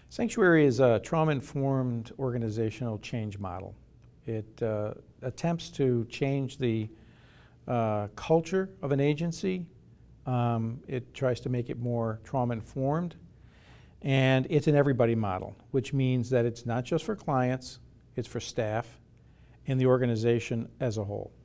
Sanctuary is a trauma-informed organizational change model. It attempts to change the culture of an agency. It tries to make it more trauma-informed. And it's an everybody model, which means that it's not just for clients, it's for staff and the organization as a whole.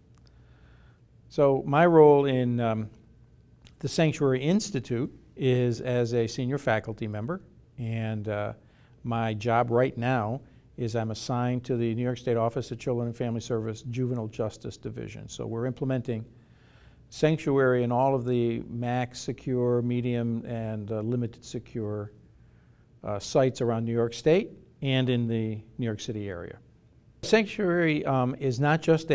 So my role in the Sanctuary Institute is as a senior faculty member, and my job right now is I'm assigned to the New York State Office of Children and Family Service Juvenile Justice Division. So we're implementing Sanctuary in all of the max secure, medium, and limited secure sites around New York State and in the New York City area. Sanctuary is not just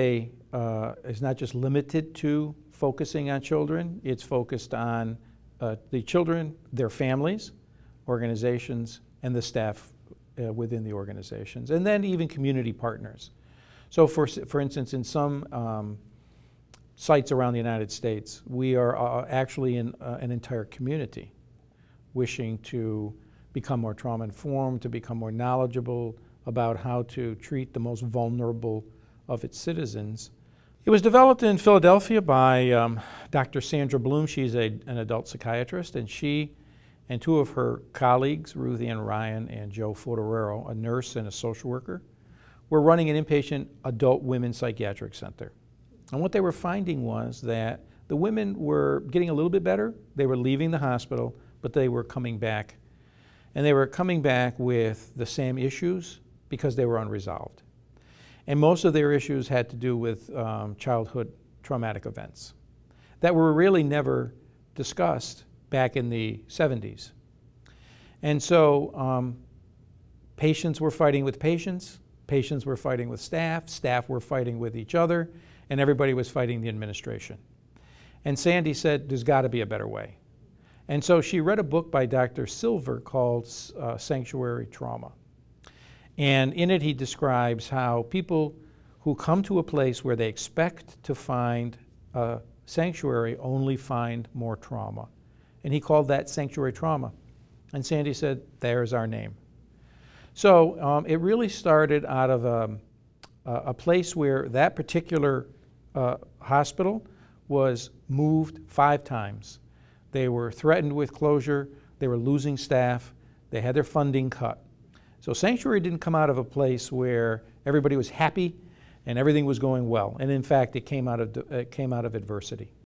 limited to focusing on children. It's focused on the children, their families, organizations, and the staff within the organizations, and then even community partners. So for instance, in some sites around the United States, we are actually in an entire community wishing to become more trauma-informed, to become more knowledgeable about how to treat the most vulnerable of its citizens. It was developed in Philadelphia by Dr. Sandra Bloom. She's an adult psychiatrist, and she and two of her colleagues, Ruth Ann Ryan and Joe Fotorero, a nurse and a social worker, were running an inpatient adult women's psychiatric center. And what they were finding was that the women were getting a little bit better. They were leaving the hospital, but they were coming back. And they were coming back with the same issues because they were unresolved. And most of their issues had to do with childhood traumatic events that were really never discussed back in the 70s. And so patients were fighting with patients were fighting with staff were fighting with each other, and everybody was fighting the administration. And Sandy said, there's got to be a better way. And so she read a book by Dr. Silver called Sanctuary Trauma. And in it he describes how people who come to a place where they expect to find a sanctuary only find more trauma. And he called that sanctuary trauma. And Sandy said, there's our name. So it really started out of a place where that particular hospital was moved 5 times. They were threatened with closure, they were losing staff, they had their funding cut. So Sanctuary didn't come out of a place where everybody was happy and everything was going well. And in fact, it came out of adversity.